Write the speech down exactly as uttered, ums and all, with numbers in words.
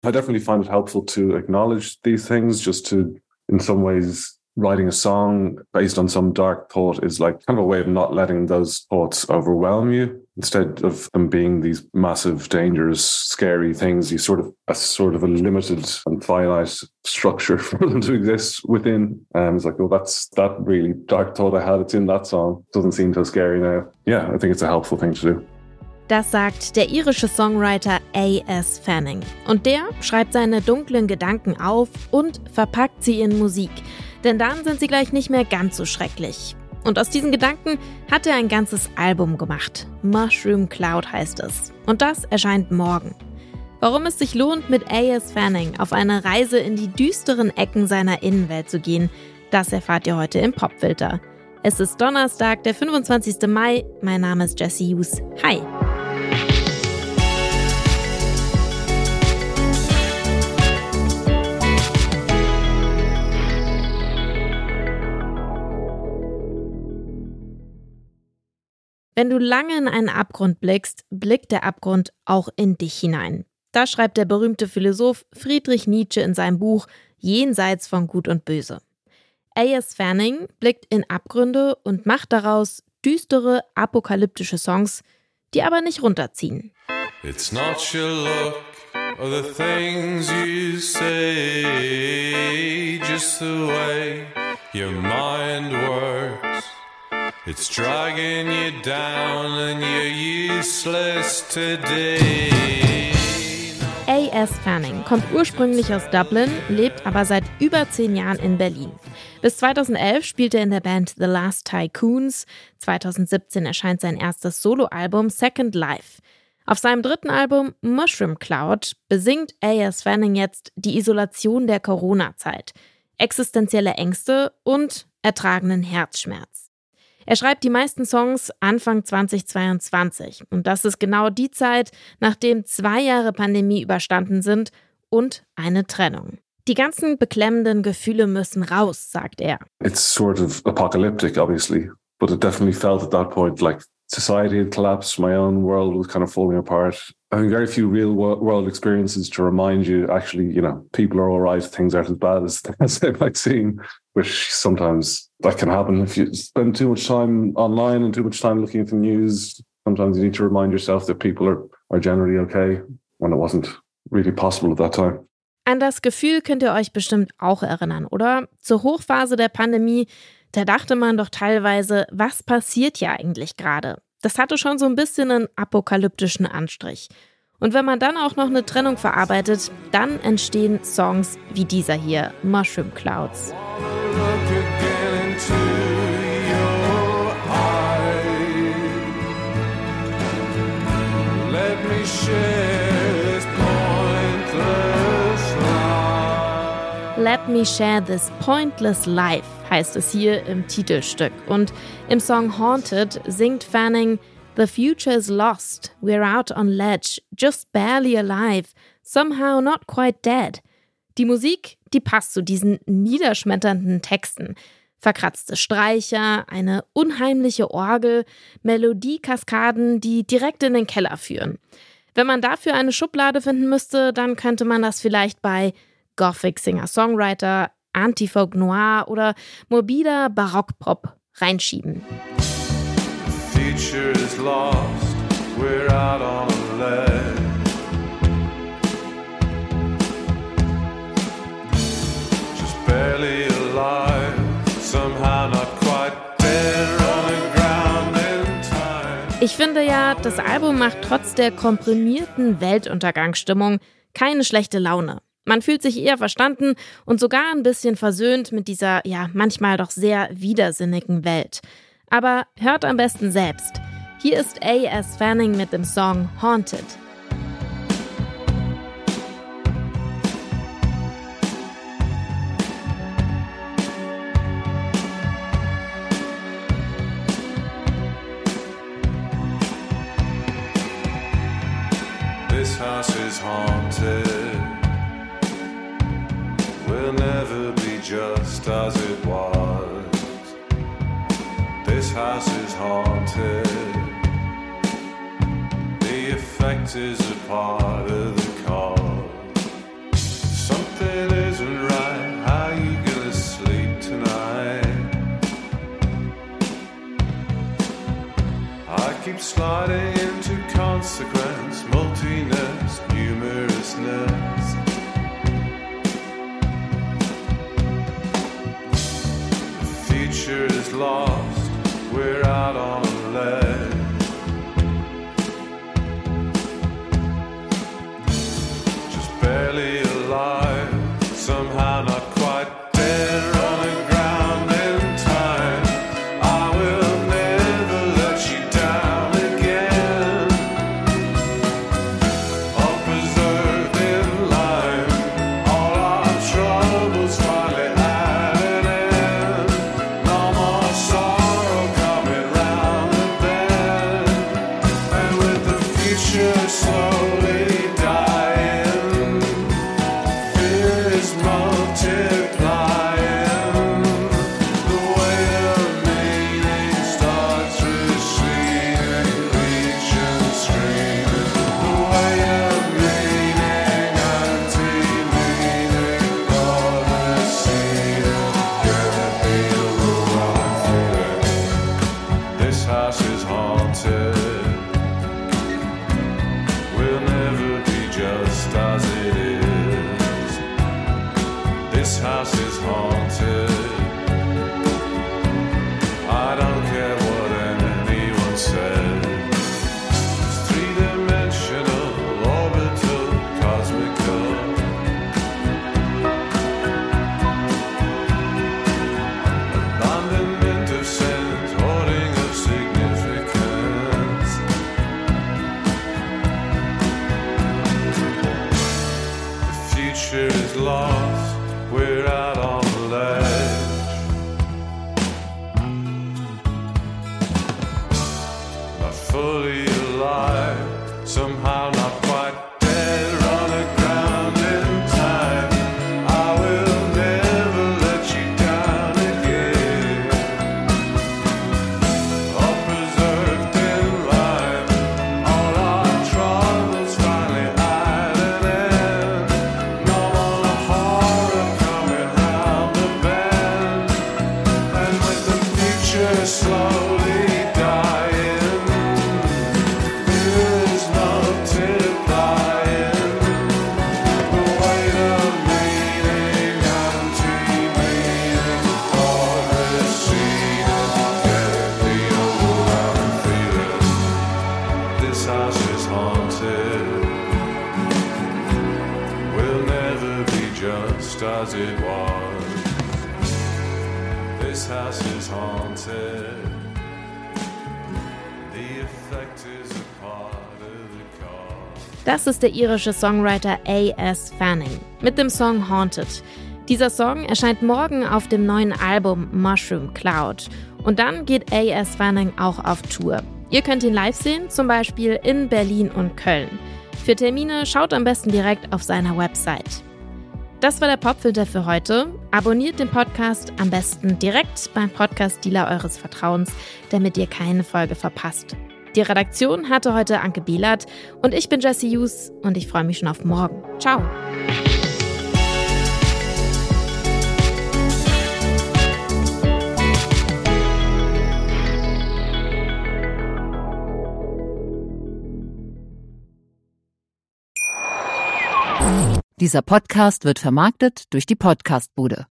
I definitely find it helpful to acknowledge these things, just to, in some ways, writing a song based on some dark thought is like kind of a way of not letting those thoughts overwhelm you. Instead of them being these massive, dangerous, scary things, you sort of a sort of a limited and finite structure for them to exist within. Um, it's like, well, that's that really dark thought I had. It's in that song. Doesn't seem so scary now. Yeah, I think it's a helpful thing to do. Das sagt der irische Songwriter A S Fanning. Und der schreibt seine dunklen Gedanken auf und verpackt sie in Musik. Denn dann sind sie gleich nicht mehr ganz so schrecklich. Und aus diesen Gedanken hat er ein ganzes Album gemacht. Mushroom Cloud heißt es. Und das erscheint morgen. Warum es sich lohnt, mit A S Fanning auf eine Reise in die düsteren Ecken seiner Innenwelt zu gehen, das erfahrt ihr heute im Popfilter. Es ist Donnerstag, der fünfundzwanzigster Mai. Mein Name ist Jessie Hughes. Hi! Wenn du lange in einen Abgrund blickst, blickt der Abgrund auch in dich hinein. Das schreibt der berühmte Philosoph Friedrich Nietzsche in seinem Buch Jenseits von Gut und Böse. A S Fanning blickt in Abgründe und macht daraus düstere, apokalyptische Songs, die aber nicht runterziehen. It's not your look or the things you say, just the way your mind works. It's dragging you down and you're useless today. A S Fanning kommt ursprünglich aus Dublin, lebt aber seit über zehn Jahren in Berlin. Bis zweitausendelf spielte er in der Band The Last Tycoons. zweitausendsiebzehn erscheint sein erstes Soloalbum Second Life. Auf seinem dritten Album Mushroom Cloud besingt A S Fanning jetzt die Isolation der Corona-Zeit, existenzielle Ängste und ertragenen Herzschmerz. Er schreibt die meisten Songs Anfang zweitausendzweiundzwanzig und das ist genau die Zeit, nachdem zwei Jahre Pandemie überstanden sind und eine Trennung. Die ganzen beklemmenden Gefühle müssen raus, sagt er. It's sort of apocalyptic, obviously, but it definitely felt at that point like society had collapsed, my own world was kind of falling apart. Having very few real world experiences to remind you, actually, you know, people are all right, things aren't as bad as, as they might seem, which sometimes that can happen if you spend too much time online and too much time looking at the news. Sometimes you need to remind yourself that people are, are generally okay, when it wasn't really possible at that time. An das Gefühl könnt ihr euch bestimmt auch erinnern, oder? Zur Hochphase der Pandemie, da dachte man doch teilweise, was passiert hier eigentlich gerade? Das hatte schon so ein bisschen einen apokalyptischen Anstrich. Und wenn man dann auch noch eine Trennung verarbeitet, dann entstehen Songs wie dieser hier, Mushroom Clouds. Let me share this pointless life, heißt es hier im Titelstück. Und im Song Haunted singt Fanning, The future is lost, we're out on ledge, just barely alive, somehow not quite dead. Die Musik, die passt zu diesen niederschmetternden Texten. Verkratzte Streicher, eine unheimliche Orgel, Melodiekaskaden, die direkt in den Keller führen. Wenn man dafür eine Schublade finden müsste, dann könnte man das vielleicht bei Gothic Singer-Songwriter, Antifolk Noir oder morbider Barockpop reinschieben. Future is lost, we're out on a ledge. Just barely alive, somehow not quite dead, running ground in time. Ich finde ja, das Album macht trotz der komprimierten Weltuntergangsstimmung keine schlechte Laune. Man fühlt sich eher verstanden und sogar ein bisschen versöhnt mit dieser, ja, manchmal doch sehr widersinnigen Welt. Aber hört am besten selbst. Hier ist A S Fanning mit dem Song Haunted. This house is haunted. Will never be just as it was. This house is haunted. The effect is a part of the cause. sliding into consequence, multiness, numerousness. The future is lost, we're out on a ledge. Just barely alive, somehow not quite dead, running ground in time. I will never let you down again. All preserved in life, all our troubles finally at an end. No more sorrow coming round the bend, and with the future slowly dying, fear is multiplying. The weight of meaning starts receding, reaching, screaming. The weight of meaning, anti-meaning, all receding. Can it be the wrong feeling? This house is haunted. We'll never be just as it is. This house is haunted. I don't care what anyone said. It's three-dimensional, orbital, cosmical. Abandonment of sense, hoarding of significance. The future is lost, we're out on the ledge. Not fully alive, somehow not quite dead, run aground in time. I will never let you down again. All preserved in life, all our troubles finally at an end. No more horror coming round the bend, and with the future slowly dying, fear is multiplying. The weight of meaning, anti-meaning, all receding. Can it be a overwhelming feeling? This house is haunted. We'll never be just as it was. This house is haunted. The effect is a part of the cause. Das ist der irische Songwriter A S Fanning mit dem Song Haunted. Dieser Song erscheint morgen auf dem neuen Album Mushroom Cloud. Und dann geht A S Fanning auch auf Tour. Ihr könnt ihn live sehen, zum Beispiel in Berlin und Köln. Für Termine schaut am besten direkt auf seiner Website. Das war der Popfilter für heute. Abonniert den Podcast am besten direkt beim Podcast-Dealer eures Vertrauens, damit ihr keine Folge verpasst. Die Redaktion hatte heute Anke Bielert und ich bin Jessie Hughes und ich freue mich schon auf morgen. Ciao! Dieser Podcast wird vermarktet durch die Podcastbude.